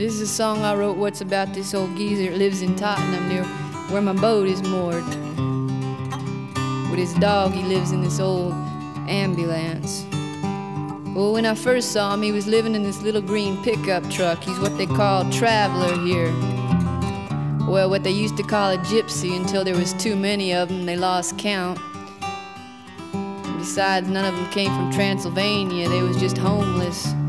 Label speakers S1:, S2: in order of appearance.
S1: This is a song I wrote what's about this old geezer that lives in Tottenham near where my boat is moored. With his dog, he lives in this old ambulance. Well, when I first saw him, he was living in this little green pickup truck. He's what they call traveler here. Well, what they used to call a gypsy until there was too many of them, they lost count. Besides, none of them came from Transylvania. They was just homeless.